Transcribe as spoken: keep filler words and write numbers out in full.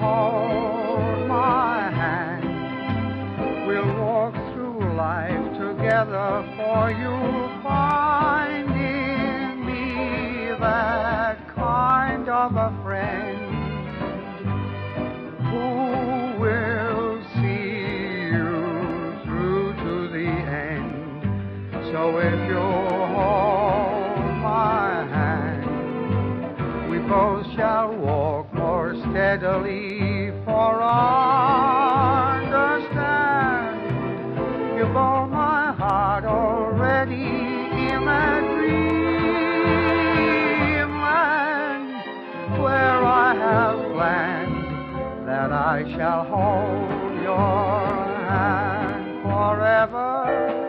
hold my hand. We'll walk through life together, for you'll find in me that kind of a friend who will see you through to the end. So if you'll hold my hand, we both shall walk more steadily, for understand, you've all my heart already in that dreamland where I have planned that I shall hold your hand forever.